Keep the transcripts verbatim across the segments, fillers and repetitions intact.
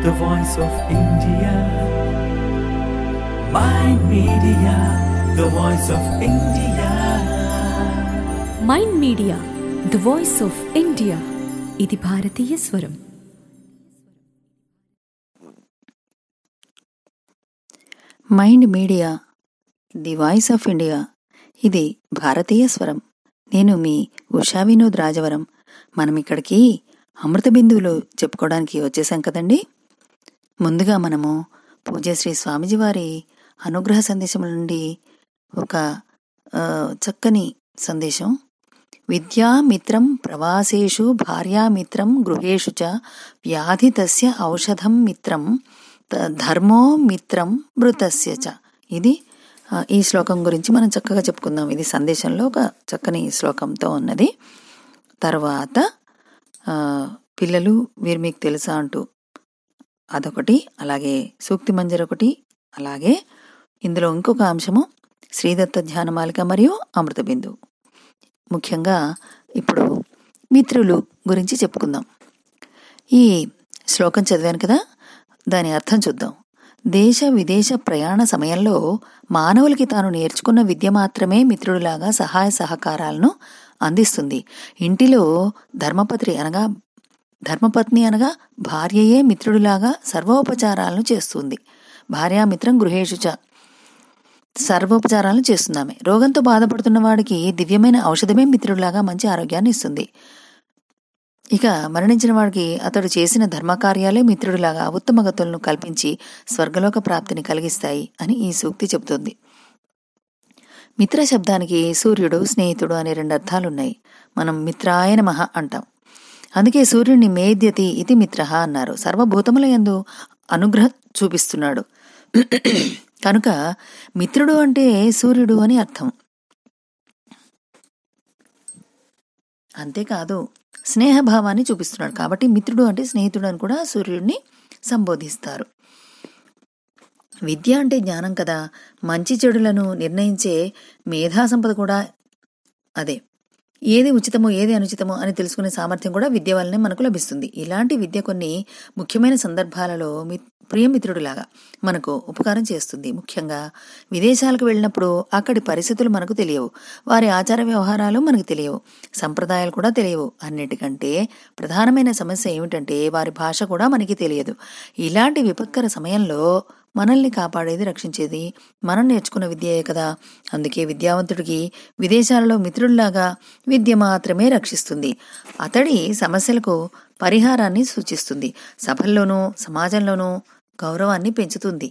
the voice of India. Mind Media, the voice of India. Mind media the voice of India. ఇది భారతీయ స్వరం. Mind media the voice of India. ఇది భారతీయ స్వరం. నేను మీ ఉషా వినోద్ రాజవరం. మనం ఇక్కడికి అమృత బిందువులు చెప్పుకోవడానికి వచ్చేసాం కదండి. ముందుగా మనము పూజ్యశ్రీ స్వామిజీ వారి అనుగ్రహ సందేశం నుండి ఒక చక్కని సందేశం. విద్యామిత్రం ప్రవాసేషు భార్యామిత్రం గృహేషు చ వ్యాధి తస్య ఔషధం మిత్రం ధర్మో మిత్రం మృతస్య చ. ఇది ఈ శ్లోకం గురించి మనం చక్కగా చెప్పుకుందాం. ఇది సందేశంలో ఒక చక్కని శ్లోకంతో ఉన్నది. తర్వాత పిల్లలు వీరు మీకు తెలుసా అంటూ అదొకటి, అలాగే సూక్తి మంజరి ఒకటి, అలాగే ఇందులో ఇంకొక అంశము శ్రీదత్త ధ్యానమాలిక మరియు అమృత బిందు. ముఖ్యంగా ఇప్పుడు మిత్రులు గురించి చెప్పుకుందాం. ఈ శ్లోకం చదివాను కదా, దాని అర్థం చూద్దాం. దేశ విదేశ ప్రయాణ సమయంలో మానవులకి తాను నేర్చుకున్న విద్య మాత్రమే మిత్రుడిలాగా సహాయ సహకారాలను అందిస్తుంది. ఇంటిలో ధర్మపత్రి అనగా ధర్మపత్ని అనగా భార్యయే మిత్రుడిలాగా సర్వోపచారాలను చేస్తుంది. భార్యామిత్రం గృహేషు చ సర్వోపచారాలను చేస్తున్నామే. రోగంతో బాధపడుతున్న వాడికి దివ్యమైన ఔషధమే మిత్రుడిలాగా మంచి ఆరోగ్యాన్ని ఇస్తుంది. ఇక మరణించిన వాడికి అతడు చేసిన ధర్మకార్యాలే మిత్రుడిలాగా ఉత్తమ గతులను కల్పించి స్వర్గలోక ప్రాప్తిని కలిగిస్తాయి అని ఈ సూక్తి చెబుతుంది. మిత్ర శబ్దానికి సూర్యుడు, స్నేహితుడు అనే రెండు అర్థాలున్నాయి. మనం మిత్రాయ నమః అంటాం. అందుకే సూర్యుడిని మేద్యతి ఇది మిత్ర అన్నారు. సర్వభూతముల యందు అనుగ్రహం చూపిస్తున్నాడు కనుక మిత్రుడు అంటే సూర్యుడు అని అర్థం. అంతేకాదు స్నేహభావాన్ని చూపిస్తున్నాడు కాబట్టి మిత్రుడు అంటే స్నేహితుడు అని కూడా సూర్యుడిని సంబోధిస్తారు. విద్య అంటే జ్ఞానం కదా. మంచి చెడులను నిర్ణయించే మేధా సంపద కూడా అదే. ఏది ఉచితమో ఏది అనుచితమో అని తెలుసుకునే సామర్థ్యం కూడా విద్య వల్లనే మనకు లభిస్తుంది. ఇలాంటి విద్య కొన్ని ముఖ్యమైన సందర్భాలలో ప్రియమిత్రుడిలాగా మనకు ఉపకారం చేస్తుంది. ముఖ్యంగా విదేశాలకు వెళ్ళినప్పుడు అక్కడి పరిస్థితులు మనకు తెలియవు, వారి ఆచార వ్యవహారాలు మనకు తెలియవు, సంప్రదాయాలు కూడా తెలియవు. అన్నిటికంటే ప్రధానమైన సమస్య ఏమిటంటే వారి భాష కూడా మనకి తెలియదు. ఇలాంటి విపత్కర సమయంలో మనల్ని కాపాడేది, రక్షించేది మనం నేర్చుకున్న విద్యయే కదా. అందుకే విద్యావంతుడికి విదేశాలలో మిత్రుడిలాగా విద్య మాత్రమే రక్షిస్తుంది. అతడి సమస్యలకు పరిహారాన్ని సూచిస్తుంది. సభల్లోనూ సమాజంలోనూ గౌరవాన్ని పెంచుతుంది.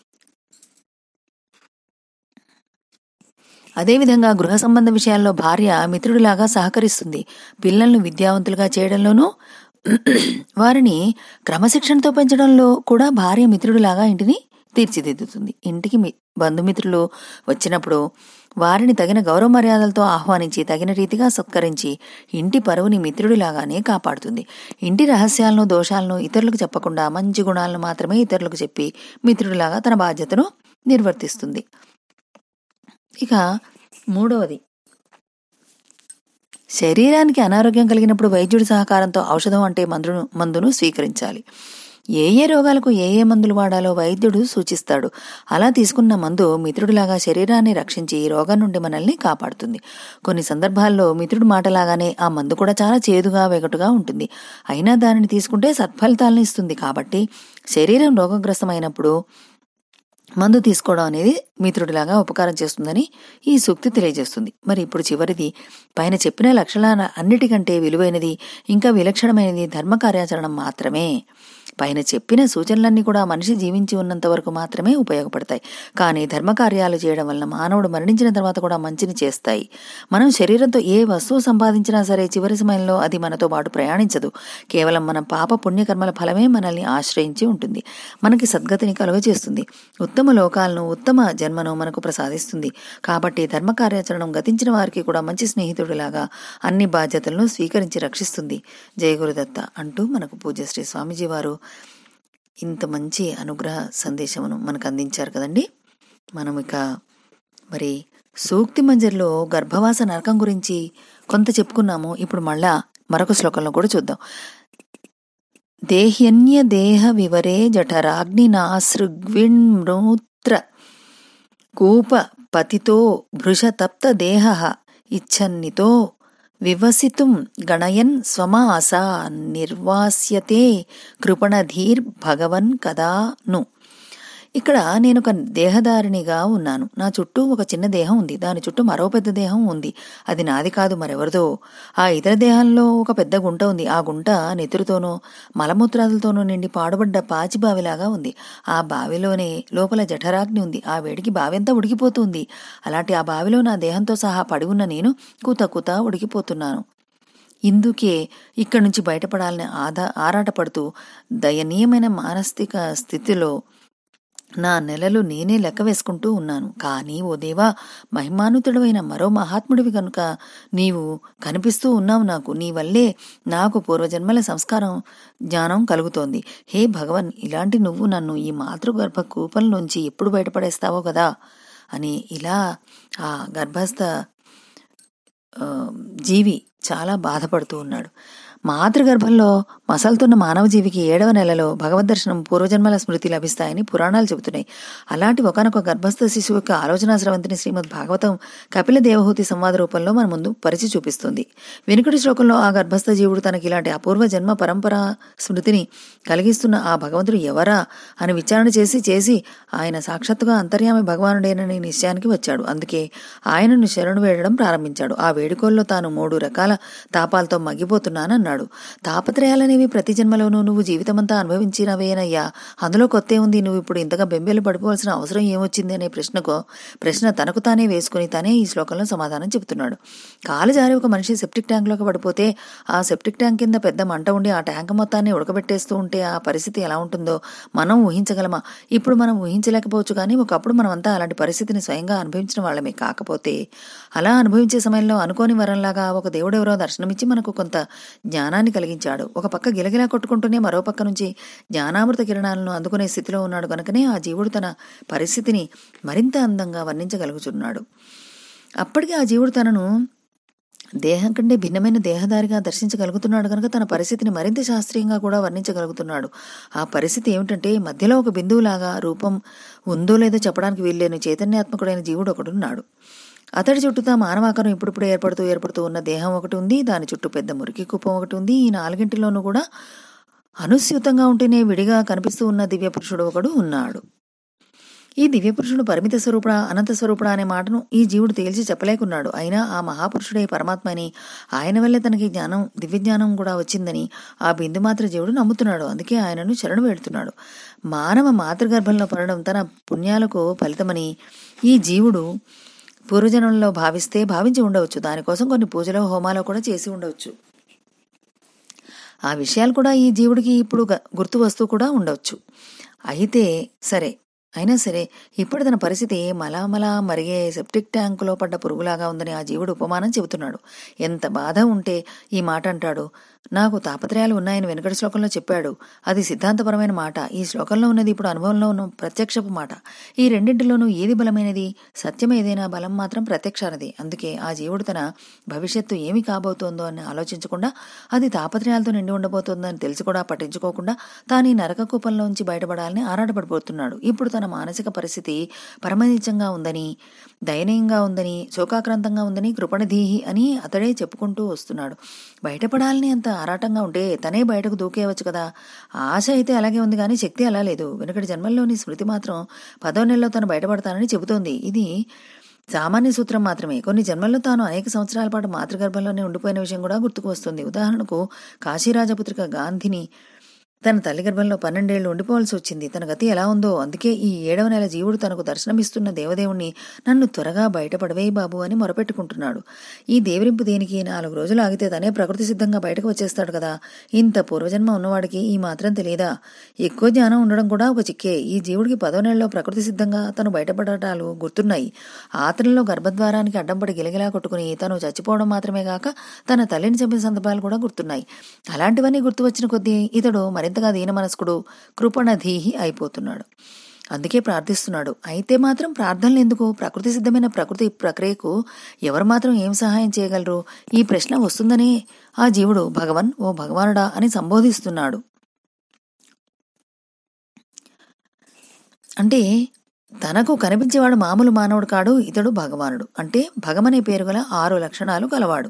అదేవిధంగా గృహ సంబంధ విషయాల్లో భార్య మిత్రుడిలాగా సహకరిస్తుంది. పిల్లలను విద్యావంతులుగా చేయడంలోనూ వారిని క్రమశిక్షణతో పెంచడంలో కూడా భార్య మిత్రుడిలాగా ఇంటిని తీర్చిదిద్దుతుంది. ఇంటికి బంధుమిత్రులు వచ్చినప్పుడు వారిని తగిన గౌరవ మర్యాదలతో ఆహ్వానించి తగిన రీతిగా సత్కరించి ఇంటి పరువుని మిత్రుడిలాగానే కాపాడుతుంది. ఇంటి రహస్యాలను దోషాలను ఇతరులకు చెప్పకుండా మంచి గుణాలను మాత్రమే ఇతరులకు చెప్పి మిత్రుడిలాగా తన బాధ్యతను నిర్వర్తిస్తుంది. ఇక మూడవది, శరీరానికి అనారోగ్యం కలిగినప్పుడు వైద్యుడి సహకారంతో ఔషధం అంటే మందును మందును స్వీకరించాలి. ఏ ఏ రోగాలకు ఏ ఏ మందులు వాడాలో వైద్యుడు సూచిస్తాడు. అలా తీసుకున్న మందు మిత్రుడిలాగా శరీరాన్ని రక్షించి రోగం నుండి మనల్ని కాపాడుతుంది. కొన్ని సందర్భాల్లో మిత్రుడి మాటలాగానే ఆ మందు కూడా చాలా చేదుగా వెగటుగా ఉంటుంది. అయినా దానిని తీసుకుంటే సత్ఫలితాలను ఇస్తుంది. కాబట్టి శరీరం రోగగ్రస్తమైనప్పుడు మందు తీసుకోవడం అనేది మిత్రుడిలాగా ఉపకారం చేస్తుందని ఈ సూక్తి తెలియజేస్తుంది. మరి ఇప్పుడు చివరిది, పైన చెప్పిన లక్షణాల అన్నిటికంటే విలువైనది ఇంకా విలక్షణమైనది ధర్మ కార్యాచరణ మాత్రమే. పైన చెప్పిన సూచనలన్నీ కూడా మనిషి జీవించి ఉన్నంత వరకు మాత్రమే ఉపయోగపడతాయి. కానీ ధర్మకార్యాలు చేయడం వలన మానవుడు మరణించిన తర్వాత కూడా మంచిని చేస్తాయి. మనం శరీరంతో ఏ వస్తువు సంపాదించినా సరే చివరి సమయంలో అది మనతో పాటు ప్రయాణించదు. కేవలం మన పాప పుణ్యకర్మల ఫలమే మనల్ని ఆశ్రయించి ఉంటుంది. మనకి సద్గతిని కలుగజేస్తుంది. ఉత్తమ లోకాలను, ఉత్తమ జన్మను మనకు ప్రసాదిస్తుంది. కాబట్టి ధర్మకార్యాచరణం గతించిన వారికి కూడా మంచి స్నేహితుడిలాగా అన్ని బాధ్యతలను స్వీకరించి రక్షిస్తుంది. జయ గురుదత్త అంటూ మనకు పూజ్యశ్రీ స్వామిజీ వారు ఇంత మంచి అనుగ్రహ సందేశమును మనకు అందించారు కదండి. మనం ఇక మరి సూక్తి మంజరిలో గర్భవాస నరకం గురించి కొంత చెప్పుకున్నాము. ఇప్పుడు మళ్ళా మరొక శ్లోకంలో కూడా చూద్దాం. దేహ్యన్య దేహ వివరే జఠరాగ్నినాసృగ్విణ్మృత్ర కూప పతితో భృశతప్త దేహ ఇచ్ఛన్నితో వివసితుం గణయన్ స్వమాసా నిర్వాస్యతే కృపణధీర్ భగవన్ కదా ను. ఇక్కడ నేను ఒక దేహధారిణిగా ఉన్నాను. నా చుట్టూ ఒక చిన్న దేహం ఉంది, దాని చుట్టూ మరో పెద్ద దేహం ఉంది. అది నాది కాదు, మరెవరిదో. ఆ ఇతర దేహంలో ఒక పెద్ద గుంట ఉంది. ఆ గుంట నెత్తురుతోనో మలమూత్రాలతోనో నిండి పాడుబడ్డ పాచి బావిలాగా ఉంది. ఆ బావిలోనే లోపల జఠరాగ్ని ఉంది. ఆ వేడికి బావి అంతా ఉడికిపోతుంది. అలాంటి ఆ బావిలో నా దేహంతో సహా పడి ఉన్న నేను కూత కూత ఉడికిపోతున్నాను. ఇందుకే ఇక్కడి నుంచి బయటపడాలని ఆదా ఆరాటపడుతూ దయనీయమైన మానసిక స్థితిలో నా నెలలు నేనే లెక్క వేసుకుంటూ ఉన్నాను. కానీ ఓ దేవా, మహిమానుతుడమైన మరో మహాత్ముడివి కనుక నీవు కనిపిస్తూ ఉన్నావు నాకు. నీ వల్లే నాకు పూర్వజన్మల సంస్కారం జ్ఞానం కలుగుతోంది. హే భగవన్, ఇలాంటి నువ్వు నన్ను ఈ మాతృగర్భ కూపంలోంచి ఎప్పుడు బయటపడేస్తావో కదా అని ఇలా ఆ గర్భస్థ జీవి చాలా బాధపడుతూ ఉన్నాడు. మాతృగర్భంలో మసలుతున్న మానవ జీవికి ఏడవ నెలలో భగవద్దర్శనం, పూర్వజన్మల స్మృతి లభిస్తాయని పురాణాలు చెబుతున్నాయి. అలాంటి ఒకనొక గర్భస్థ శిశువు యొక్క ఆలోచనా స్రవంతిని శ్రీమద్ భాగవతం కపిల దేవహూతి సంవాద రూపంలో మన ముందు పరిచి చూపిస్తుంది. వెనుకటి శ్లోకంలో ఆ గర్భస్థ జీవుడు తనకి ఇలాంటి అపూర్వ జన్మ పరంపరా స్మృతిని కలిగిస్తున్న ఆ భగవంతుడు ఎవరా అని విచారణ చేసి చేసి ఆయన సాక్షాత్తుగా అంతర్యామి భగవానుడేనని నిశ్చయానికి వచ్చాడు. అందుకే ఆయనను శరణు వేడడం ప్రారంభించాడు. ఆ వేడుకోల్లో తాను మూడు రకాల తాపాలతో మగ్గిపోతున్నానన్నాడు. తాపత్రయాలనేవి ప్రతి జన్మలోనూ నువ్వు జీవితమంతా అనుభవించినవేనయ్యా. అందులో కొత్తే ఉంది. నువ్వు ఇప్పుడు ఇంతగా బెంబేలు పడిపోవాల్సిన అవసరం ఏమొచ్చింది అనే ప్రశ్నకు ప్రశ్న తనకు తానే వేసుకుని తనే ఈ శ్లోకంలో సమాధానం చెబుతున్నాడు. కాలు జారి ఒక మనిషి సెప్టిక్ ట్యాంక్లోకి పడిపోతే ఆ సెప్టిక్ ట్యాంక్ కింద పెద్ద మంట ఉండి ఆ ట్యాంక్ మొత్తాన్ని ఉడకబెట్టేస్తూ ఉంటే ఆ పరిస్థితి ఎలా ఉంటుందో మనం ఊహించగలమా? ఇప్పుడు మనం ఊహించలేకపోవచ్చు, కానీ ఒకప్పుడు మనమంతా అలాంటి పరిస్థితిని స్వయంగా అనుభవించిన వాళ్ళమే. కాకపోతే అలా అనుభవించే సమయంలో అనుకోని వరంలాగా ఒక దేవుడెవరో దర్శనమిచ్చి మనకు కొంత జ్ఞానాన్ని కలిగించాడు. ఒక పక్క గిలగిలా కొట్టుకుంటూనే మరో పక్క నుంచి జ్ఞానామృత కిరణాలను అందుకునే స్థితిలో ఉన్నాడు కనుకనే ఆ జీవుడు తన పరిస్థితిని మరింత అందంగా వర్ణించగలుగుతున్నాడు. అప్పటికే ఆ జీవుడు తనను దేహం కంటే భిన్నమైన దేహదారిగా దర్శించగలుగుతున్నాడు కనుక తన పరిస్థితిని మరింత శాస్త్రీయంగా కూడా వర్ణించగలుగుతున్నాడు. ఆ పరిస్థితి ఏమిటంటే మధ్యలో ఒక బిందువులాగా రూపం ఉందో లేదో చెప్పడానికి వీల్లేని చైతన్యాత్మకుడైన జీవుడు ఒకడున్నాడు. అతడి చుట్టూతా మానవాకారం ఇప్పుడిప్పుడు ఏర్పడుతూ ఏర్పడుతూ ఉన్న దేహం ఒకటి ఉంది. దాని చుట్టూ పెద్ద మురికి కుప్పం ఒకటి ఉంది. ఈ నాలుగింటిలోనూ కూడా అనుస్యూతంగా ఉంటేనే విడిగా కనిపిస్తూ ఉన్న దివ్య పురుషుడు ఒకడు ఉన్నాడు. ఈ దివ్యపురుషుడు పరిమిత స్వరూపుడా అనంత స్వరూపుడా అనే మాటను ఈ జీవుడు తేల్చి చెప్పలేకున్నాడు. అయినా ఆ మహాపురుషుడే పరమాత్మని, ఆయన వల్లే తనకి జ్ఞానం దివ్యజ్ఞానం కూడా వచ్చిందని ఆ బిందుమాత్ర జీవుడు నమ్ముతున్నాడు. అందుకే ఆయనను శరణు వేడుతున్నాడు. మానవ మాతృగర్భంలో పడడం తన పుణ్యాలకు ఫలితమని ఈ జీవుడు పూర్వజన్మలో భావిస్తే భావించి ఉండవచ్చు. దానికోసం కొన్ని పూజలో హోమాలో కూడా చేసి ఉండవచ్చు. ఆ విషయాలు కూడా ఈ జీవుడికి ఇప్పుడు గుర్తు వస్తూ కూడా ఉండవచ్చు. అయితే సరే అయినా సరే ఇప్పుడు తన పరిస్థితి మలామలా మరిగే సెప్టిక్ ట్యాంకులో పడ్డ పురుగులాగా ఉందని ఆ జీవుడు ఉపమానం చెబుతున్నాడు. ఎంత బాధ ఉంటే ఈ మాట అంటాడు. నాకు తాపత్రయాలు ఉన్నాయని వెనుకటి శ్లోకంలో చెప్పాడు. అది సిద్ధాంతపరమైన మాట. ఈ శ్లోకంలో ఉన్నది ఇప్పుడు అనుభవంలో ఉన్న ప్రత్యక్షపు మాట. ఈ రెండింటిలోనూ ఏది బలమైనది? సత్యం ఏదైనా బలం మాత్రం ప్రత్యక్షానది. అందుకే ఆ జీవుడు తన భవిష్యత్తు ఏమి కాబోతోందో అని ఆలోచించకుండా, అది తాపత్రయాలతో నిండి ఉండబోతోందని తెలిసి కూడా పట్టించుకోకుండా తాను ఈ నరక కూపంలోంచి బయటపడాలని ఆరాటపడిపోతున్నాడు. ఇప్పుడు తన మానసిక పరిస్థితి పరమనీచంగా ఉందని, దయనీయంగా ఉందని, శోకాక్రాంతంగా ఉందని కృపణధీహి అని అతడే చెప్పుకుంటూ వస్తున్నాడు. బయటపడాలని అంత ఆరాటంగా ఉంటే తనే బయటకు దూకేయవచ్చు కదా. ఆశ అయితే అలాగే ఉంది, కానీ శక్తి అలా లేదు. వెనుకటి జన్మల్లోని స్మృతి మాత్రం పదో నెలలో తను బయటపడతానని చెబుతోంది. ఇది సామాన్య సూత్రం మాత్రమే. కొన్ని జన్మల్లో తాను అనేక సంవత్సరాల పాటు మాతృగర్భంలోనే ఉండిపోయిన విషయం కూడా గుర్తుకు వస్తుంది. ఉదాహరణకు కాశీరాజపుత్రిక గాంధిని తన తల్లి గర్భంలో పన్నెండేళ్లు ఉండిపోవాల్సి వచ్చింది. తన గతి ఎలా ఉందో. అందుకే ఈ ఏడవ నెల జీవుడు తనకు దర్శనమిస్తున్న దేవదేవుణ్ణి నన్ను త్వరగా బయటపడవేయి బాబు అని మొరపెట్టుకుంటున్నాడు. ఈ దేవరింపు దేనికి? నాలుగు రోజులు ఆగితే తనే ప్రకృతి సిద్ధంగా బయటకు వచ్చేస్తాడు కదా. ఇంత పూర్వజన్మ ఉన్నవాడికి ఈ మాత్రం తెలియదా? ఎక్కువ జ్ఞానం ఉండడం కూడా ఒక చిక్కే. ఈ జీవుడికి పదో నెలలో ప్రకృతి సిద్ధంగా తను బయటపడటాలు గుర్తున్నాయి. ఆతనలో గర్భద్వారానికి అడ్డంపడి గిలగిలా కొట్టుకుని తను చచ్చిపోవడం మాత్రమే కాక తన తల్లిని చంపిన సందర్భాలు కూడా గుర్తున్నాయి. అలాంటివన్నీ గుర్తు వచ్చిన కొద్దీ ఇతడు మరింతగా దీన మనస్కుడు కృపణధీహి అయిపోతున్నాడు. అందుకే ప్రార్థిస్తున్నాడు. అయితే మాత్రం ప్రార్థనలు ఎందుకు? ప్రకృతి సిద్ధమైన ప్రకృతి ప్రక్రియకు ఎవరు మాత్రం ఏం సహాయం చేయగలరు? ఈ ప్రశ్న వస్తుందనే ఆ జీవుడు భగవన్ ఓ భగవానుడా అని సంబోధిస్తున్నాడు. అంటే తనకు కనిపించేవాడు మామూలు మానవుడు కాడు, ఇతడు భగవానుడు. అంటే భగమనే పేరు గల ఆరు లక్షణాలు గలవాడు.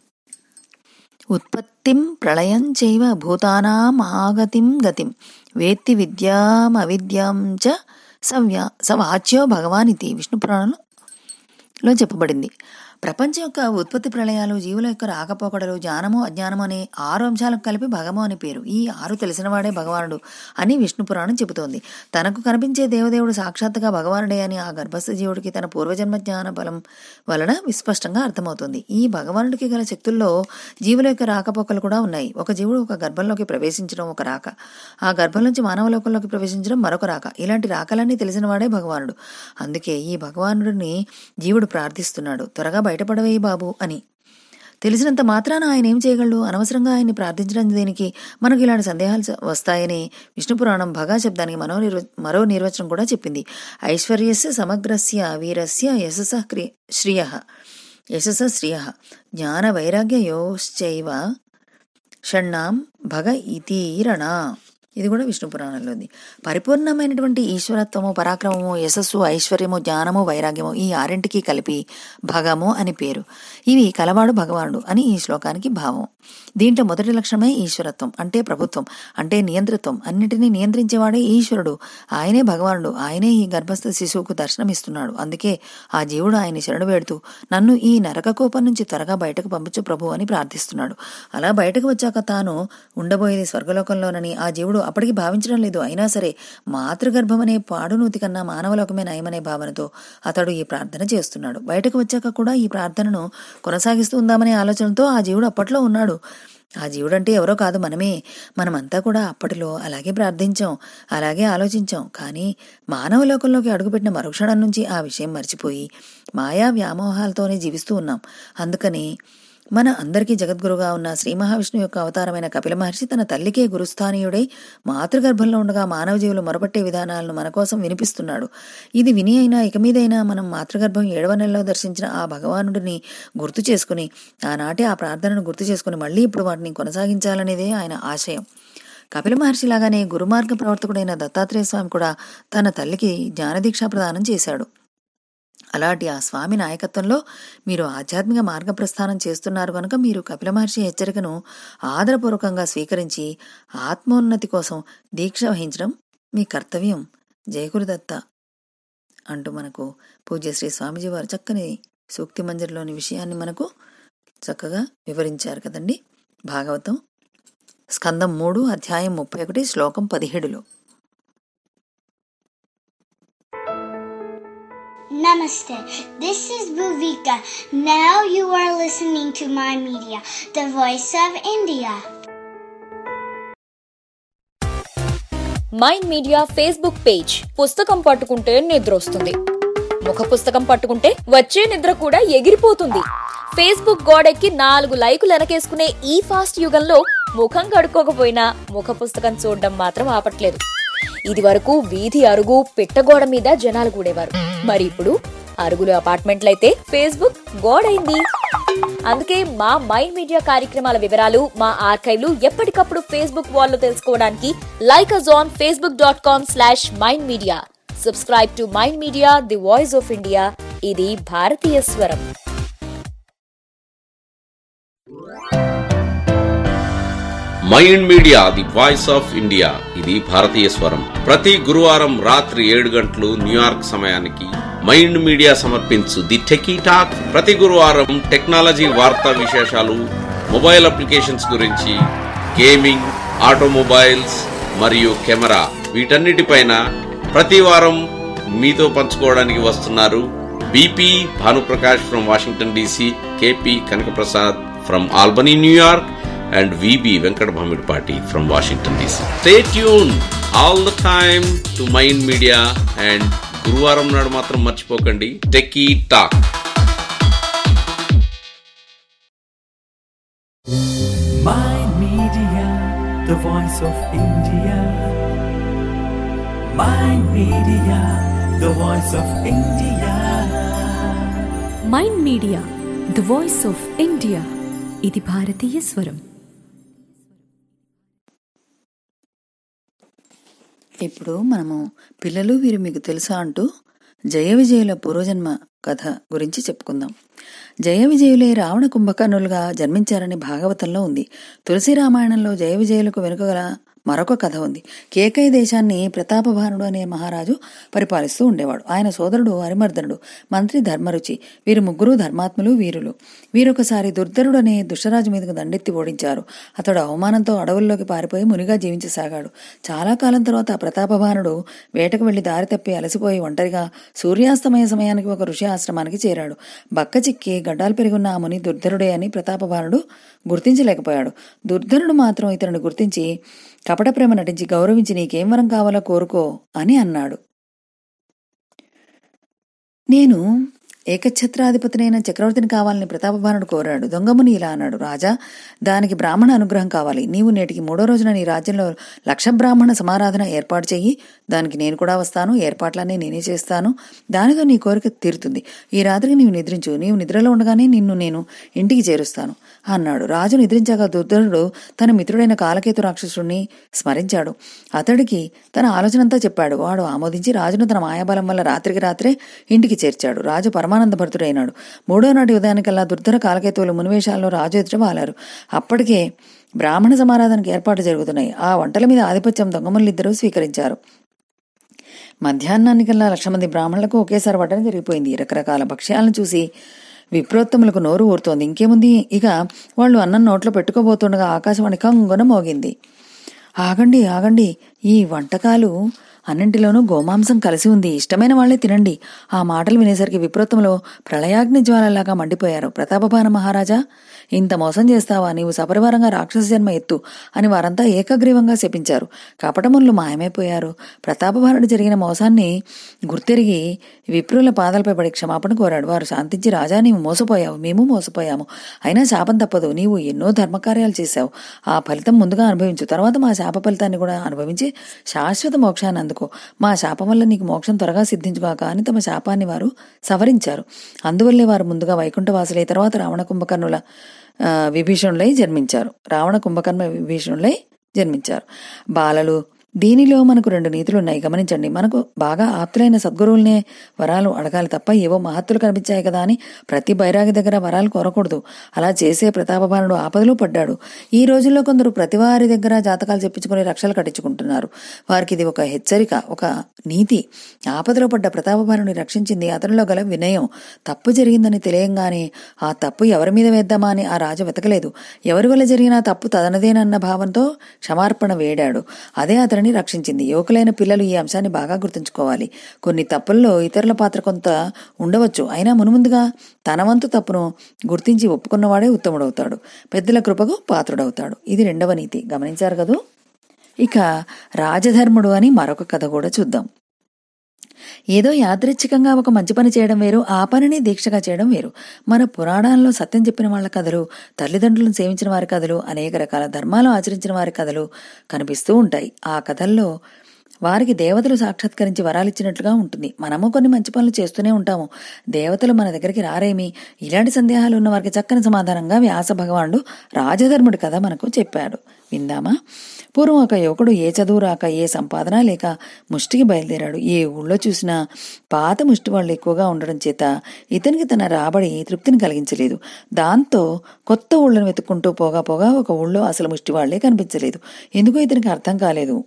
ఉత్పత్తిం ప్రళయం చైవ భూతానాం ఆగతిం గతిం వేత్తి విద్యాం అవిద్యాం చ సవ్యా సవాచ్యో భగవాన్ ఇది విష్ణు పురాణంలో చెప్పబడింది. ప్రపంచం యొక్క ఉత్పత్తి ప్రళయాలు, జీవుల యొక్క రాకపోకడలు, జ్ఞానము అజ్ఞానము అనే ఆరు అంశాలకు కలిపి భగము అని పేరు. ఈ ఆరు తెలిసినవాడే భగవానుడు అని విష్ణు పురాణం చెబుతోంది. తనకు కనిపించే దేవదేవుడు సాక్షాత్తుగా భగవానుడే అని ఆ గర్భస్థ జీవుడికి తన పూర్వజన్మ జ్ఞాన బలం వలన విస్పష్టంగా అర్థమవుతుంది. ఈ భగవానుడికి గల శక్తుల్లో జీవుల యొక్క రాకపోకలు కూడా ఉన్నాయి. ఒక జీవుడు ఒక గర్భంలోకి ప్రవేశించడం ఒక రాక, ఆ గర్భం నుంచి మానవ లోకంలోకి ప్రవేశించడం మరొక రాక. ఇలాంటి రాకలన్నీ తెలిసినవాడే భగవానుడు. అందుకే ఈ భగవానుడిని జీవుడు ప్రార్థిస్తున్నాడు, త్వరగా బయటపడవేయి బాబు అని. తెలిసినంత మాత్రాన ఆయన ఏం చేయగలడు? అనవసరంగా ఆయన్ని ప్రార్థించడం దేనికి? మనకు ఇలాంటి సందేహాలు వస్తాయని విష్ణు పురాణం భగా శబ్దానికి మరో నిర్వ మరో నిర్వచనం కూడా చెప్పింది. ఐశ్వర్యస్య సమగ్రస్య వీరస్య యశస శ్రియ యశస శ్రియ జ్ఞాన వైరాగ్యయోశ్చైవ షణ్ణాం భగ ఇతీరణ. ఇది కూడా విష్ణు పురాణంలో ఉంది. పరిపూర్ణమైనటువంటి ఈశ్వరత్వము, పరాక్రమము, యశస్సు, ఐశ్వర్యము, జ్ఞానము, వైరాగ్యము ఈ ఆరింటికి కలిపి భగము అని పేరు. ఇవి కలవాడు భగవానుడు అని ఈ శ్లోకానికి భావం. దీంట్లో మొదటి లక్షణమే ఈశ్వరత్వం, అంటే ప్రభుత్వం, అంటే నియంత్రిత్వం. అన్నిటినీ నియంత్రించేవాడే ఈశ్వరుడు, ఆయనే భగవానుడు. ఆయనే ఈ గర్భస్థ శిశువుకు దర్శనమిస్తున్నాడు. అందుకే ఆ జీవుడు ఆయన్ని శరణు వేడుతూ నన్ను ఈ నరక కోపం నుంచి త్వరగా బయటకు పంపించు ప్రభు అని ప్రార్థిస్తున్నాడు. అలా బయటకు వచ్చాక తాను ఉండబోయేది స్వర్గలోకంలోనని ఆ జీవుడు అప్పటికి భావించడం లేదు. అయినా సరే మాతృగర్భం అనే పాడునూతి కన్నా మానవలోకమే నయమనే భావనతో అతడు ఈ ప్రార్థన చేస్తున్నాడు. బయటకు వచ్చాక కూడా ఈ ప్రార్థనను కొనసాగిస్తూ ఉందామనే ఆలోచనతో ఆ జీవుడు అప్పట్లో ఉన్నాడు. ఆ జీవుడంటే ఎవరో కాదు, మనమే. మనమంతా కూడా అప్పటిలో అలాగే ప్రార్థించాం, అలాగే ఆలోచించాం. కానీ మానవ లోకంలోకి అడుగుపెట్టిన మరుక్షణం నుంచి ఆ విషయం మర్చిపోయి మాయా వ్యామోహాలతోనే జీవిస్తూ ఉన్నాం. అందుకని మన అందరికీ జగద్గురుగా ఉన్న శ్రీ మహావిష్ణువు యొక్క అవతారమైన కపిల మహర్షి తన తల్లికే గురుస్థానీయుడై మాతృగర్భంలో ఉండగా మానవ జీవులు మొరపట్టే విధానాలను మన కోసం వినిపిస్తున్నాడు. ఇది విని అయినా ఇక మీదైనా మనం మాతృగర్భం ఏడవ నెలలో దర్శించిన ఆ భగవానుడిని గుర్తు చేసుకుని, ఆనాటి ఆ ప్రార్థనను గుర్తు చేసుకుని మళ్లీ ఇప్పుడు వాటిని కొనసాగించాలనేదే ఆయన ఆశయం. కపిల మహర్షిలాగానే గురుమార్గ ప్రవర్తకుడైన దత్తాత్రేయ స్వామి కూడా తన తల్లికి జ్ఞానదీక్షా ప్రదానం చేశాడు. అలాంటి ఆ స్వామి నాయకత్వంలో మీరు ఆధ్యాత్మిక మార్గ ప్రస్థానం చేస్తున్నారు కనుక మీరు కపిల మహర్షి హెచ్చరికను ఆదరపూర్వకంగా స్వీకరించి ఆత్మోన్నతి కోసం దీక్ష వహించడం మీ కర్తవ్యం. జయగురుదత్త అంటూ మనకు పూజ్య శ్రీ స్వామిజీ వారు చక్కని సూక్తి మంజరిలోని విషయాన్ని మనకు చక్కగా వివరించారు కదండి. భాగవతం స్కందం మూడు అధ్యాయం ముప్పై ఒకటి శ్లోకం పదిహేడులో. Namaste. This is Bhuvika. Now you are listening to My Media, the voice of India. Mind media Facebook page. పుస్తకం పట్టుకుంటే నిద్ర వస్తుంది, ముఖ పుస్తకం పట్టుకుంటే వచ్చే నిద్ర కూడా ఎగిరిపోతుంది. ఫేస్బుక్ గోడెక్కి నాలుగు లైకులు వెనకేసుకునే ఈ ఫాస్ట్ యుగంలో ముఖం కడుక్కోకపోయినా ముఖ పుస్తకం చూడడం మాత్రం ఆపట్లేదు. ఇది వరకు వీధి అరుగు పిట్టగోడ మీద జనాలు కూడేవారు. మరి ఇప్పుడు అరుగులు అపార్ట్మెంట్లయితే ఫేస్బుక్ గోడైంది. అందుకే మా మైండ్ మీడియా కార్యక్రమాల వివరాలు, మా ఆర్కైవ్లు ఎప్పటికప్పుడు ఫేస్బుక్ వాల్లో తెలుసుకోవడానికి like us on Facebook dot com slash mind media. Subscribe to mind media, the voice of India. ఇది భారతీయ స్వరం. Mind media, the voice of India. ఇది భారతీయ స్వరం. ప్రతి గురువారం రాత్రి ఏడు గంటలు న్యూయార్క్ సమయానికి మైండ్ మీడియా సమర్పించు ది టెకీ టాక్. ప్రతి గురువారం టెక్నాలజీ వార్తా విశేషాలు, మొబైల్ అప్లికేషన్స్ గురించి, గేమింగ్, ఆటోమొబైల్స్ మరియు కెమెరా వీటన్నిటిపైన ప్రతి వారం మీతో పంచుకోవడానికి వస్తున్నారు BP Bhanuprakash from Washington DC, KP Kanakaprasad from Albany New York, and V B Venkat Bhamirpati from Washington D C. Stay tuned all the time to Mind Media and Guruvaram nadu matram marchipokandi Techie Talk. Mind Media, the voice of India. Mind Media, the voice of India. Mind media the voice of India. ఇది భారతీయ స్వరం. ఇప్పుడు మనము పిల్లలు వీరు మీకు తెలుసా అంటూ జయ విజయుల పూర్వజన్మ కథ గురించి చెప్పుకుందాం. జయ విజయులే రావణ కుంభకర్ణులుగా జన్మించారని భాగవతంలో ఉంది. తులసి రామాయణంలో జయ విజయులకు వెనుకగల మరొక కథ ఉంది. కేకయ దేశాన్ని ప్రతాపభానుడు అనే మహారాజు పరిపాలిస్తూ ఉండేవాడు. ఆయన సోదరుడు హరిమర్దనుడు, మంత్రి ధర్మరుచి. వీరు ముగ్గురు ధర్మాత్ములు, వీరులు. వీరొకసారి దుర్ధరుడు అనే దుష్టరాజు మీదకు దండెత్తి ఓడించారు. అతడు అవమానంతో అడవుల్లోకి పారిపోయి మునిగా జీవించసాగాడు. చాలా కాలం తర్వాత ఆ ప్రతాపభానుడు వేటకు వెళ్లి దారి తప్పి అలసిపోయి ఒంటరిగా సూర్యాస్తమయ సమయానికి ఒక ఋషి ఆశ్రమానికి చేరాడు. బక్క చిక్కి గడ్డాలు పెరిగున్న ఆ ముని దుర్ధరుడే అని ప్రతాపభానుడు గుర్తించలేకపోయాడు. దుర్ధరుడు మాత్రం ఇతరుని గుర్తించి కపట ప్రేమ నటించి గౌరవించి నీకేం వరం కావాలో కోరుకో అని అన్నాడు. నేను ఏకఛత్రాధిపతినైన చక్రవర్తిని కావాలని ప్రతాపభానుడు కోరాడు. దొంగముని ఇలా అన్నాడు, రాజా, దానికి బ్రాహ్మణ అనుగ్రహం కావాలి. నీవు నేటికి మూడో రోజున నీ రాజ్యంలో లక్ష బ్రాహ్మణ సమారాధన ఏర్పాటు చెయ్యి. దానికి నేను కూడా వస్తాను. ఏర్పాట్లన్నీ నేనే చేస్తాను. దానితో నీ కోరిక తీరుతుంది. ఈ రాత్రికి నీవు నిద్రించు. నీవు నిద్రలో ఉండగానే నిన్ను నేను ఇంటికి చేరుస్తాను అన్నాడు. రాజు నిద్రించాక దుర్ధరుడు తన మిత్రుడైన కాలకేతు రాక్షసుడిని స్మరించాడు. అతడికి తన ఆలోచనంతా చెప్పాడు. వాడు ఆమోదించి రాజును తన మాయాబలం వల్ల రాత్రికి రాత్రే ఇంటికి చేర్చాడు. రాజు పరమానందభరితుడైనాడు. మూడో నాటి ఉదయానికల్లా దుర్ధర కాలకేతువులు మునివేషాల్లో రాజు ఎదుట వాలారు. అప్పటికే బ్రాహ్మణ సమారాధనకు ఏర్పాటు జరుగుతున్నాయి. ఆ వంటల మీద ఆధిపత్యం దొంగములిద్దరూ స్వీకరించారు. మధ్యాహ్నానికల్లా లక్ష మంది బ్రాహ్మణులకు ఒకేసారి వడ్డన జరిగిపోయింది. రకరకాల భక్ష్యాలను చూసి విప్రోత్తములకు నోరు ఊరుతోంది. ఇంకేముంది, ఇక వాళ్ళు అన్నం నోట్లో పెట్టుకోబోతుండగా ఆకాశవాణి కంగున మోగింది. ఆగండి ఆగండి, ఈ వంటకాలు అన్నింటిలోనూ గోమాంసం కలిసి ఉంది. ఇష్టమైన వాళ్లే తినండి. ఆ మాటలు వినేసరికి విప్రోత్తములు ప్రళయాగ్ని జ్వాలలాగా మండిపోయారు. ప్రతాపభాన మహారాజా, ఇంత మోసం చేస్తావా? నీవు సపరివారంగా రాక్షస జన్మ ఎత్తు అని వారంతా ఏకగ్రీవంగా శపించారు. కపటములు మాయమైపోయారు. ప్రతాపభానుడు జరిగిన మోసాన్ని గుర్తెరిగి విప్రుల పాదాలపై పడి క్షమాపణ కోరాడు. వారు శాంతించి, రాజా, నీవు మోసపోయావు, మేము మోసపోయాము. అయినా శాపం తప్పదు. నీవు ఎన్నో ధర్మకార్యాలు చేశావు. ఆ ఫలితం ముందుగా అనుభవించు. తర్వాత మా శాప ఫలితాన్ని కూడా అనుభవించి శాశ్వత మోక్షాన్ని అందుకో. మా శాపం వల్ల నీకు మోక్షం త్వరగా సిద్ధించుగాక అని తమ శాపాన్ని వారు సవరించారు. అందువల్లే వారు ముందుగా వైకుంఠవాసులై తర్వాత రావణ కుంభకర్ణుల విభీషణులై జన్మించారు. రావణ కుంభకర్ణ విభీషణులై జన్మించారు. బాలలు, దీనిలో మనకు రెండు నీతులున్నాయి, గమనించండి. మనకు బాగా ఆప్తులైన సద్గురువులనే వరాలు అడగాలి తప్ప ఏవో మహత్తులు కనిపించాయి కదా అని ప్రతి బైరాగి దగ్గర వరాలు కోరకూడదు. అలా చేసే ప్రతాపభానుడు ఆపదలో పడ్డాడు. ఈ రోజుల్లో కొందరు ప్రతి వారి దగ్గర జాతకాలు చెప్పించుకుని రక్షలు కట్టించుకుంటున్నారు. వారికి ఇది ఒక హెచ్చరిక, ఒక నీతి. ఆపదలో పడ్డ ప్రతాపభానుడిని రక్షించింది అతనిలో గల వినయం. తప్పు జరిగిందని తెలియంగానే ఆ తప్పు ఎవరి మీద వేద్దామా అని ఆ రాజు వెతకలేదు. ఎవరి వల్ల జరిగిన తప్పు తనదేనన్న భావంతో క్షమార్పణ వేడాడు. అదే అతని రక్షించింది. యువకులైన పిల్లలు ఈ అంశాన్ని బాగా గుర్తుంచుకోవాలి. కొన్ని తప్పుల్లో ఇతరుల పాత్ర కొంత ఉండవచ్చు. అయినా మునుముందుగా తన వంతు తప్పును గుర్తించి ఒప్పుకున్నవాడే ఉత్తముడవుతాడు, పెద్దల కృపకు పాత్రుడవుతాడు. ఇది రెండవ నీతి. గమనించారు కదూ. ఇక రాజధర్ముడు అని మరొక కథ కూడా చూద్దాం. ఏదో యాదృచ్ఛికంగా ఒక మంచి పని చేయడం వేరు, ఆ పనిని దీక్షగా చేయడం వేరు. మన పురాణాల్లో సత్యం చెప్పిన వాళ్ల కథలు, తల్లిదండ్రులను సేవించిన వారి కథలు, అనేక రకాల ధర్మాలు ఆచరించిన వారి కథలు కనిపిస్తూ ఉంటాయి. ఆ కథల్లో వారికి దేవతలు సాక్షాత్కరించి వరాలిచ్చినట్లుగా ఉంటుంది. మనము కొన్ని మంచి పనులు చేస్తూనే ఉంటాము. దేవతలు మన దగ్గరికి రారేమి? ఇలాంటి సందేహాలు ఉన్న వారికి చక్కని సమాధానంగా వ్యాస భగవానుడు రాజధర్ముడి కథ మనకు చెప్పాడు. విందామా? పూర్వం ఒక యువకుడు ఏ చదువు రాక, ఏ సంపాదన లేక ముష్టికి బయలుదేరాడు. ఏ ఊళ్ళో చూసినా పాత ముష్టి వాళ్ళు ఎక్కువగా ఉండడం చేత ఇతనికి తన రాబడి తృప్తిని కలిగించలేదు. దాంతో కొత్త ఊళ్ళను వెతుక్కుంటూ పోగా పోగా ఒక ఊళ్ళో అసలు ముష్టి వాళ్లే కనిపించలేదు. ఎందుకో ఇతనికి అర్థం కాలేదు.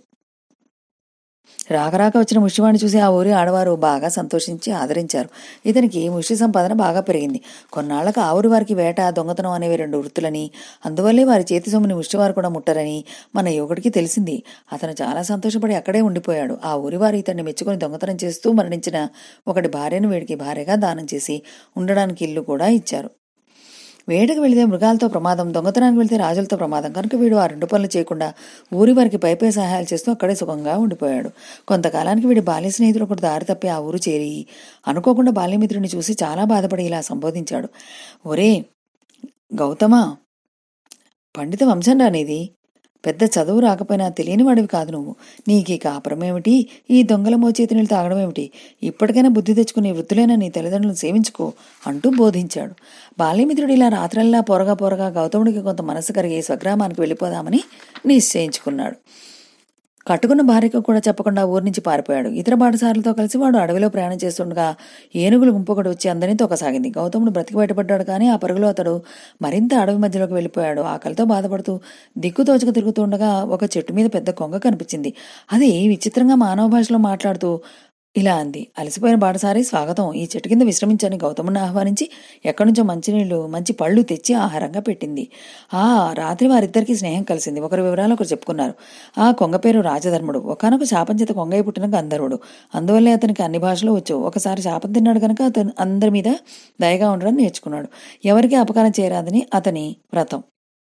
రాకరాక వచ్చిన ముష్టివాణ్ణి చూసి ఆ ఊరి ఆడవారు బాగా సంతోషించి ఆదరించారు. ఇతనికి ముష్టి సంపాదన బాగా పెరిగింది. కొన్నాళ్లకు ఆ ఊరి వారికి వేట, దొంగతనం అనేవి రెండు వృత్తులని, అందువల్లే వారి చేతి సొమ్ముని ముష్టివారు కూడా ముట్టరని మన యువకుడికి తెలిసింది. అతను చాలా సంతోషపడి అక్కడే ఉండిపోయాడు. ఆ ఊరి వారు ఇతన్ని మెచ్చుకొని దొంగతనం చేస్తూ మరణించిన ఒకటి భార్యను వీడికి భార్యగా దానం చేసి ఉండడానికి ఇల్లు కూడా ఇచ్చారు. వేటకు వెళితే మృగాలతో ప్రమాదం, దొంగతనానికి వెళితే రాజులతో ప్రమాదం కనుక వీడు ఆ రెండు పనులు చేయకుండా ఊరి వారికి పైపై సహాయాలు చేస్తూ అక్కడే సుఖంగా ఉండిపోయాడు. కొంతకాలానికి వీడి బాల్య స్నేహితుడు ఒకటి దారి తప్పి ఆ ఊరు చేరి అనుకోకుండా బాల్యమిత్రుడిని చూసి చాలా బాధపడి ఇలా సంబోధించాడు. ఒరే గౌతమా, పండిత వంశం రానిది, పెద్ద చదువు రాకపోయినా తెలియని వాడివి కాదు నువ్వు. నీకు ఈ కాపురమేమిటి, ఈ దొంగల మోచేతి నీళ్ళు తాగడం ఏమిటి? ఇప్పటికైనా బుద్ధి తెచ్చుకుని వృత్తులైన నీ తల్లిదండ్రులను సేవించుకో అంటూ బోధించాడు. బాల్యమిత్రుడు ఇలా రాత్రల్లా పొరగా పొరగా గౌతముడికి కొంత మనసు కరిగి స్వగ్రామానికి వెళ్ళిపోదామని నిశ్చయించుకున్నాడు. కట్టుకున్న భార్యకు కూడా చెప్పకుండా ఊరి నుంచి పారిపోయాడు. ఇతర బాటసారులతో కలిసి వాడు అడవిలో ప్రయాణం చేస్తుండగా ఏనుగులు గుంపొకటి వచ్చి అందరినీ తొక్కసాగింది. గౌతముడు బ్రతికి బయటపడ్డాడు, కానీ ఆ పరుగులో అతడు మరింత అడవి మధ్యలోకి వెళ్ళిపోయాడు. ఆకలితో బాధపడుతూ దిక్కుతోచక తిరుగుతూ ఉండగా ఒక చెట్టు మీద పెద్ద కొంగ కనిపించింది. అది విచిత్రంగా మానవ భాషలో మాట్లాడుతూ ఇలా అంది: అలసిపోయిన బాటసారి స్వాగతం, ఈ చెట్టు కింద విశ్రమించని గౌతముడిని ఆహ్వానించి ఎక్కడి నుంచో మంచినీళ్లు మంచి పళ్ళు తెచ్చి ఆహారంగా పెట్టింది. ఆ రాత్రి వారిద్దరికీ స్నేహం కలిసింది. ఒకరి వివరాలు ఒకరు చెప్పుకున్నారు. ఆ కొంగ పేరు రాజధర్ముడు. ఒకనొక శాపం చేత కొంగయ్య పుట్టిన గంధర్వుడు. అందువల్లే అతనికి అన్ని భాషలు వచ్చు. ఒకసారి శాపం తిన్నాడు కనుక అతను అందరి మీద దయగా ఉండడం నేర్చుకున్నాడు. ఎవరికి అపకారం చేయరాదని అతని వ్రతం.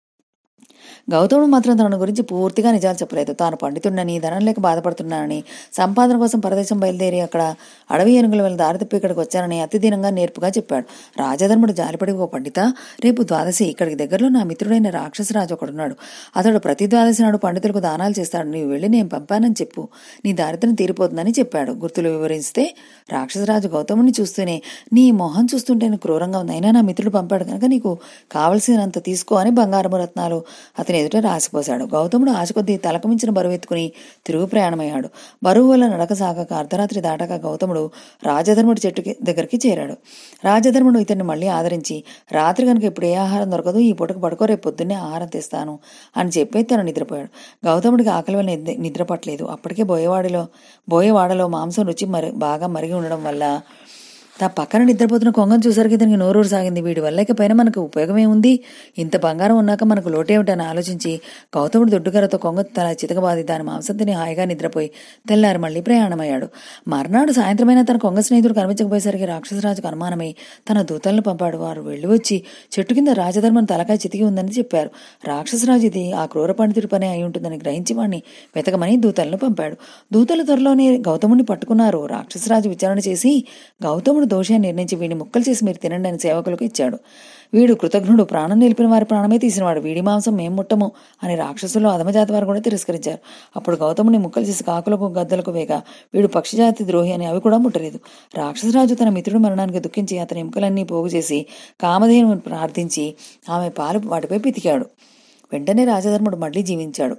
గౌతముడు మాత్రం తన గురించి పూర్తిగా నిజాలు చెప్పలేదు. తాను పండితుడినని, ధనం లేక బాధపడుతున్నానని, సంపాదన కోసం పరదేశం బయలుదేరి అక్కడ అడవి ఏనుగుల వల్ల దారి తప్పి ఇక్కడికి వచ్చానని అతి దీనంగా నేర్పుగా చెప్పాడు. రాజధర్ముడు జాలిపడి, ఓ పండిత, రేపు ద్వాదశి, ఇక్కడికి దగ్గరలో నా మిత్రుడైన రాక్షసరాజు ఒకడున్నాడు. అతడు ప్రతి ద్వాదశి నాడు పండితులకు దానాలు చేస్తాడు. నీవు వెళ్ళి నేను పంపానని చెప్పు, నీ దారిద్ర్యం తీరిపోతుందని చెప్పాడు. గుర్తులు వివరిస్తే రాక్షసరాజు గౌతముడిని చూస్తూనే, నీ మొహం చూస్తుంటే క్రూరంగా ఉంది, అయినా నా మిత్రుడు పంపాడు కనుక నీకు కావలసినంత తీసుకో అని బంగారము రత్నాలు అతని ఎదుట రాసిపోశాడు. గౌతముడు ఆశ కొద్దీ తలకు మించిన బరువు ఎత్తుకుని తిరుగు ప్రయాణమయ్యాడు. బరువు వల్ల నడక సాగక అర్ధరాత్రి దాటాక గౌతముడు రాజధర్ముడి చెట్టు దగ్గరికి చేరాడు. రాజధర్ముడు ఇతన్ని మళ్లీ ఆదరించి, రాత్రి కనుక ఇప్పుడు ఏ ఆహారం దొరకదు, ఈ పూటకు పడుకో, రేపు పొద్దున్నే ఆహారం తెస్తాను అని చెప్పి తను నిద్రపోయాడు. గౌతముడికి ఆకలి వల్ల నిద్ర పట్టలేదు. అప్పటికే బోయవాడిలో బోయవాడలో మాంసం రుచి మరి బాగా మరిగి ఉండడం వల్ల తా పక్కన నిద్రపోతున్న కొంగను చూసరికి ఇతనికి నోరూరు సాగింది. వీడి వల్ల ఇకపైన మనకు ఉపయోగమేముంది? ఇంత బంగారం ఉన్నాక మనకు లోటేమిటని ఆలోచించి గౌతముడు దొడ్డుగరతో కొంగ తల చితకబాది దాని మాంసం తిని హాయిగా నిద్రపోయి తెల్లారి మళ్లీ ప్రయాణమయ్యాడు. మర్నాడు సాయంత్రమైనా తన కొంగ స్నేహితుడు కనిపించకపోయేసరికి రాక్షసరాజుకు అనుమానమై తన దూతలను పంపాడు. వారు వెళ్లి వచ్చి చెట్టు కింద రాజధర్మం తలకాయ చితికి ఉందని చెప్పారు. రాక్షసరాజు ఇది ఆ క్రూర పండితుడి పని అయి ఉంటుందని గ్రహించి వాడిని వెతకమని దూతలను పంపాడు. దూతల త్వరలోనే గౌతముడిని పట్టుకున్నారు. రాక్షసరాజు విచారణ చేసి గౌతముడు దోషాన్ని నిర్ణయించి వీడిని ముక్కలు చేసి మీరు తినండి అని సేవకులకు ఇచ్చాడు. వీడు కృతజ్ఞుడు, ప్రాణం నిలిపిన వారి ప్రాణమే తీసినవాడు, వీడి మాంసం మేం ముట్టము అని రాక్షసులు అధమజాతి వారు కూడా తిరస్కరించారు. అప్పుడు గౌతముని ముక్కలు చేసి కాకులకు గద్దలకు వేగా వీడు పక్షిజాతి ద్రోహి అని అవి కూడా ముట్టలేదు. రాక్షసరాజు తన మిత్రుడు మరణానికి దుఃఖించి అతని ఎముకలన్నీ పోగు చేసి కామధేనుని ప్రార్థించి ఆమె పాలు వాటిపై పితికాడు. వెంటనే రాజధర్ముడు మళ్లీ జీవించాడు.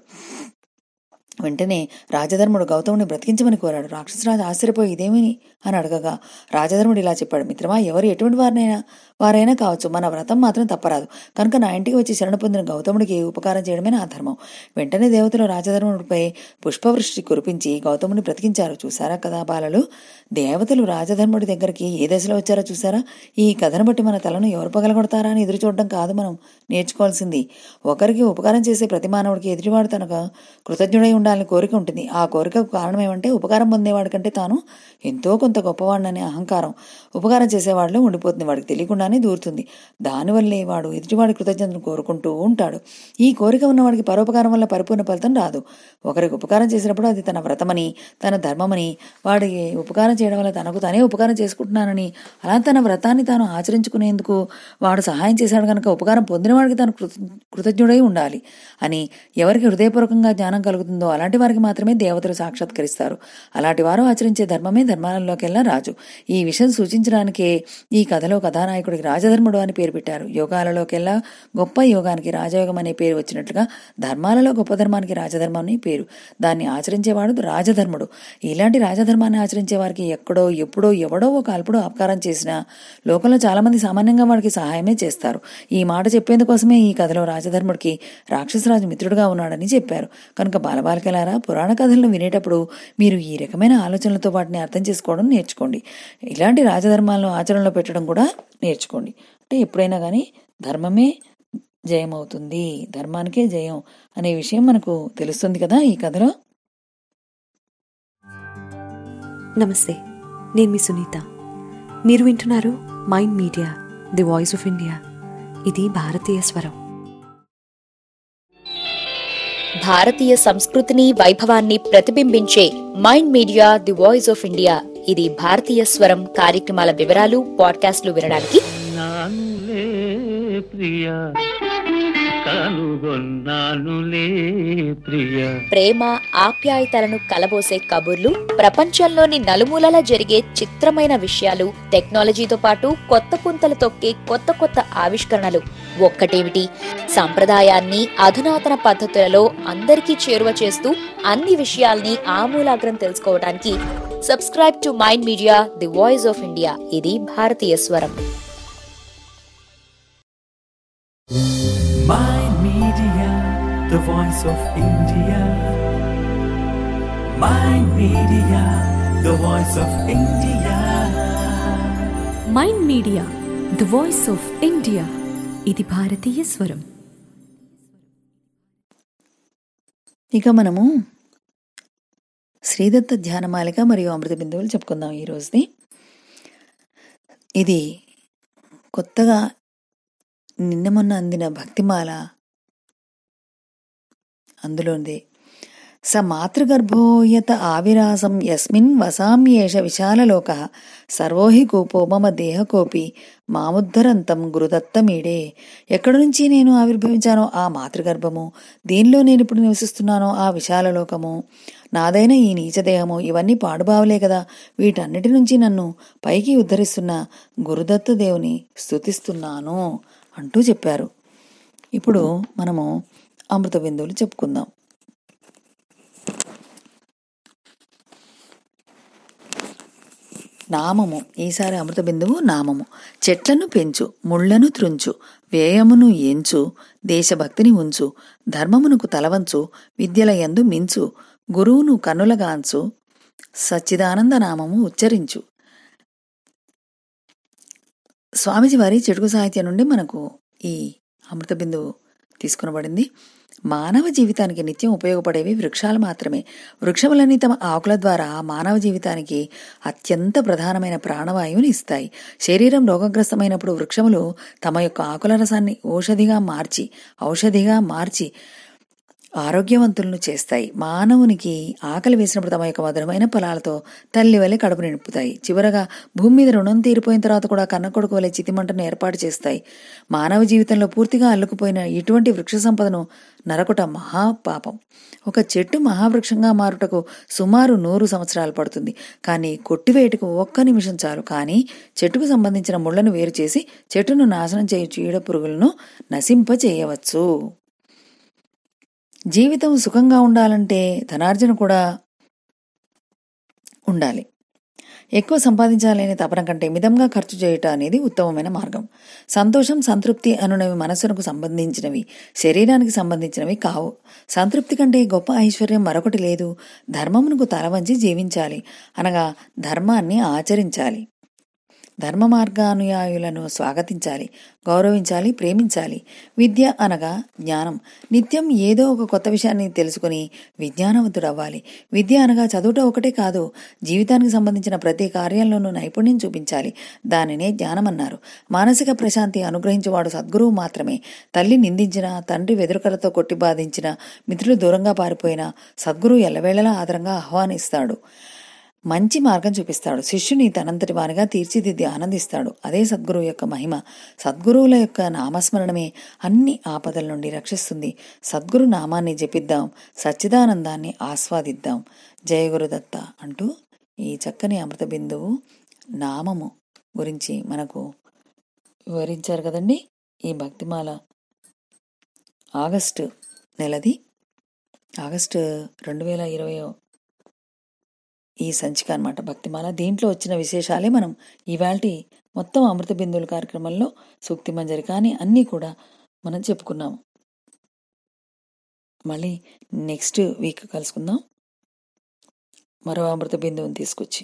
వెంటనే రాజధర్ముడు గౌతముని బ్రతికించమని కోరాడు. రాక్షసరాజు ఆశ్చర్యపోయి ఇదేమి అని అడగగా రాజధర్ముడు ఇలా చెప్పాడు: మిత్రమా, ఎవరు ఎటువంటి వారినైనా వారైనా కావచ్చు, మన వ్రతం మాత్రం తప్పరాదు. కనుక నా ఇంటికి వచ్చి శరణ పొందిన గౌతముడికి ఉపకారం చేయడమే నా ధర్మం. వెంటనే దేవతలు రాజధర్ముడిపై పుష్పవృష్టి కురిపించి గౌతముని బ్రతికించారు. చూసారా కదా బాలలు, దేవతలు రాజధర్ముడి దగ్గరికి ఏ దశలో వచ్చారో చూసారా? ఈ కథను బట్టి మన తలను ఎవరు పగలగొడతారా అని ఎదురు చూడడం కాదు మనం నేర్చుకోవాల్సింది. ఒకరికి ఉపకారం చేసే ప్రతి మానవుడికి ఎదుటివాడు తనకు కృతజ్ఞుడై ఉండాలని కోరిక ఉంటుంది. ఆ కోరికకు కారణం ఏమంటే ఉపకారం పొందేవాడి కంటే తాను ఎంతో కొంత గొప్పవాడిననే అహంకారం ఉపకారం చేసేవాడిలో ఉండిపోతుంది. వాడికి తెలియకుండానే దూరుతుంది. దానివల్లే వాడు ఎదుటివాడి కృతజ్ఞతను కోరుకుంటూ ఉంటాడు. ఈ కోరిక ఉన్నవాడికి పరోపకారం వల్ల పరిపూర్ణ ఫలితం రాదు. ఒకరికి ఉపకారం చేసినప్పుడు అది తన వ్రతమని, తన ధర్మమని, వాడికి ఉపకారం చేయడం వల్ల తనకు తానే ఉపకారం చేసుకుంటున్నానని, అలా తన వ్రతాన్ని తాను ఆచరించుకునేందుకు వాడు సహాయం చేశాడు కనుక ఉపకారం పొందిన వాడికి తాను కృతజ్ఞుడై ఉండాలి అని ఎవరికి హృదయపూర్వకంగా జ్ఞానం కలుగుతుందో అలాంటి వారికి మాత్రమే దేవతలు సాక్షాత్కరిస్తారు. అలాంటి వారు ఆచరించే ధర్మమే ధర్మాలలోకెల్లా రాజు. ఈ విషయం సూచించడానికే ఈ కథలో కథానాయకుడికి రాజధర్ముడు అని పేరు పెట్టారు. యోగాలలోకెల్లా గొప్ప యోగానికి రాజయోగం అనే పేరు వచ్చినట్లుగా ధర్మాలలో గొప్ప ధర్మానికి రాజధర్మం అనే పేరు. దాన్ని ఆచరించేవాడు రాజధర్ముడు. ఇలాంటి రాజధర్మాన్ని ఆచరించే వారికి ఎక్కడో ఎప్పుడో ఎవడో ఒక అల్పుడు అపకారం చేసినా లోకంలో చాలా మంది సామాన్యంగా వాడికి సహాయమే చేస్తారు. ఈ మాట చెప్పేందుకోసమే ఈ కథలో రాజధర్ముడికి రాక్షసరాజు మిత్రుడుగా ఉన్నాడని చెప్పారు. కనుక బాలబాలికలారా, పురాణ కథలను వినేటప్పుడు మీరు ఈ రకమైన ఆలోచనలతో వాటిని అర్థం చేసుకోవడం నేర్చుకోండి. ఇలాంటి రాజధర్మాలను ఆచరణలో పెట్టడం కూడా నేర్చుకోండి. అంటే ఎప్పుడైనా కానీ ధర్మమే జయం అవుతుంది, ధర్మానికే జయం అనే విషయం మనకు తెలుస్తుంది కదా ఈ కథలో. నమస్తే, నేను మీ సునీత. మీరు వింటున్నారు mind media, the voice of India. ఇది భారతీయ స్వరం. భారతీయ సంస్కృతిని, వైభవాన్ని ప్రతిబింబించే mind media the voice of India. ఇది భారతీయ స్వరం కార్యక్రమాల వివరాలు, పాడ్కాస్ట్లు వినడానికి నానులే ప్రియా, కనుగొన్నానులే ప్రియా. ప్రేమ ఆప్యాయతలను కలబోసే కబుర్లు, ప్రపంచంలోని నలుమూలల జరిగే చిత్రమైన విషయాలు, టెక్నాలజీతో పాటు కొత్త పుంతలు తొక్కే కొత్త కొత్త ఆవిష్కరణలు, ఒక్కటేమిటి, సంప్రదాయాన్ని అధునాతన పద్ధతులలో అందరికీ చేరువ చేస్తూ అన్ని విషయాల్ని ఆమూలాగ్రం తెలుసుకోవడానికి subscribe to mind media the voice of India. ఇది భారతీయ స్వరం. Mind Media, the voice of India. Mind Media, the voice of India. Mind media the voice of India. ఇది భారతీయ స్వరం. ఇక మనము శ్రీదత్త ధ్యానమాలిక మరియు అమృత బిందువులు చెప్పుకుందాం ఈ రోజుది. ఇది కొత్తగా నిన్న మొన్న అందిన భక్తిమాల. అందులోంది స మాతృగర్భోయత ఆవిరాసం యస్మిన్ వసామ్యేష విశాలలోక సర్వోహి కూపో మమ దేహకోపి మాముద్ధరంతం గురుదత్తమీడే. ఎక్కడి నుంచి నేను ఆవిర్భవించానో ఆ మాతృగర్భము, దీనిలో నేను ఇప్పుడు నివసిస్తున్నానో ఆ విశాలలోకము, నాదైన ఈ నీచదేహము, ఇవన్నీ పాడుబావులే కదా. వీటన్నిటి నుంచి నన్ను పైకి ఉద్ధరిస్తున్న గురుదత్త దేవుని స్తుతిస్తున్నాను అంటూ చెప్పారు. ఇప్పుడు మనము అమృత బిందువులు చెప్పుకుందాం. నామము. ఈసారి అమృత బిందువు నామము. చెట్లను పెంచు, ముళ్లను త్రుంచు, వ్యయమును ఎంచు, దేశభక్తిని ఉంచు, ధర్మమునకు తలవంచు, విద్యల యందు మించు, గురువును కన్నులగాంచు, సచ్చిదానంద నామము ఉచ్చరించు. స్వామిజీ వారి చెడుగు సాహిత్యం నుండి మనకు ఈ అమృత బిందువు తీసుకునబడింది. మానవ జీవితానికి నిత్యం ఉపయోగపడేవి వృక్షాలు మాత్రమే. వృక్షములన్నీ తమ ఆకుల ద్వారా మానవ జీవితానికి అత్యంత ప్రధానమైన ప్రాణవాయువుని ఇస్తాయి. శరీరం రోగగ్రస్తమైనప్పుడు వృక్షములు తమ యొక్క ఆకుల రసాన్ని ఔషధిగా మార్చి ఔషధిగా మార్చి ఆరోగ్యవంతులను చేస్తాయి. మానవునికి ఆకలి వేసినప్పుడు తమ యొక్క మధురమైన ఫలాలతో తల్లి వలె కడుపు నింపుతాయి. చివరగా భూమి మీద రుణం తీరిపోయిన తర్వాత కూడా కన్న కొడుకు వలె చితిమంటను ఏర్పాటు చేస్తాయి. మానవ జీవితంలో పూర్తిగా అల్లుకుపోయిన ఇటువంటి వృక్ష సంపదను నరకుట మహాపాపం. ఒక చెట్టు మహావృక్షంగా మారుటకు సుమారు నూరు సంవత్సరాలు పడుతుంది. కానీ కొట్టివేయటకు ఒక్క నిమిషం చాలు. కానీ చెట్టుకు సంబంధించిన ముళ్లను వేరు చేసి చెట్టును నాశనం చేయు చీడ పురుగులను నశింప చేయవచ్చు. జీవితం సుఖంగా ఉండాలంటే ధనార్జన కూడా ఉండాలి. ఎక్కువ సంపాదించాలనే తపన కంటే మితంగా ఖర్చు చేయుట అనేది ఉత్తమమైన మార్గం. సంతోషం, సంతృప్తి అనునవి మనస్సుకు సంబంధించినవి, శరీరానికి సంబంధించినవి కావు. సంతృప్తి కంటే గొప్ప ఐశ్వర్యం మరొకటి లేదు. ధర్మమునకు తల వంచి జీవించాలి, అనగా ధర్మాన్ని ఆచరించాలి. ధర్మ మార్గానుయాయులను స్వాగతించాలి, గౌరవించాలి, ప్రేమించాలి. విద్య అనగా జ్ఞానం. నిత్యం ఏదో ఒక కొత్త విషయాన్ని తెలుసుకుని విజ్ఞానవంతుడవ్వాలి. విద్య అనగా చదువుట ఒకటే కాదు, జీవితానికి సంబంధించిన ప్రతి కార్యంలోనూ నైపుణ్యం చూపించాలి. దానినే జ్ఞానమన్నారు. మానసిక ప్రశాంతి అనుగ్రహించేవాడు సద్గురువు మాత్రమే. తల్లి నిందించిన, తండ్రి వెదురుకలతో కొట్టి బాధించిన, మిత్రులు దూరంగా పారిపోయిన సద్గురువు ఎల్లవేళలా ఆదరంగా ఆహ్వానిస్తాడు, మంచి మార్గం చూపిస్తాడు. శిష్యుని తనంతటి వానిగా తీర్చిదిద్ది ఆనందిస్తాడు. అదే సద్గురువు యొక్క మహిమ. సద్గురువుల యొక్క నామస్మరణమే అన్ని ఆపదల నుండి రక్షిస్తుంది. సద్గురు నామాన్ని జపిద్దాం, సచ్చిదానందాన్ని ఆస్వాదిద్దాం. జయ గురుదత్త అంటూ ఈ చక్కని అమృత బిందువు నామము గురించి మనకు వివరించారు కదండి. ఈ భక్తిమాల ఆగస్టు నెలది, ఆగస్టు రెండు వేల ఇరవై ఈ సంచిక అనమాట భక్తిమాల. దీంట్లో వచ్చిన విశేషాలే మనం ఇవాల్టి మొత్తం అమృత బిందువుల కార్యక్రమంలో సూక్తి మంజరి కానీ అన్నీ కూడా మనం చెప్పుకున్నాము. మళ్ళీ నెక్స్ట్ వీక్ కలుసుకుందాం మరో అమృత బిందువుని తీసుకొచ్చి.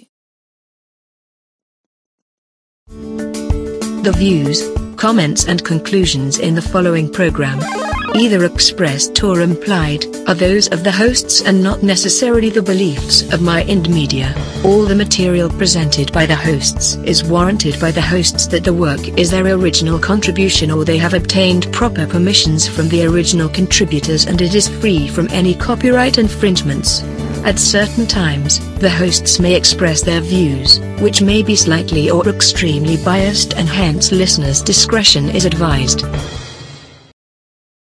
The views, comments and conclusions in the following program, either expressed or implied, are those of the hosts and not necessarily the beliefs of Mind Media. All the material presented by the hosts is warranted by the hosts that the work is their original contribution or they have obtained proper permissions from the original contributors and it is free from any copyright infringements. At certain times, the hosts may express their views, which may be slightly or extremely biased and hence listeners' discretion is advised.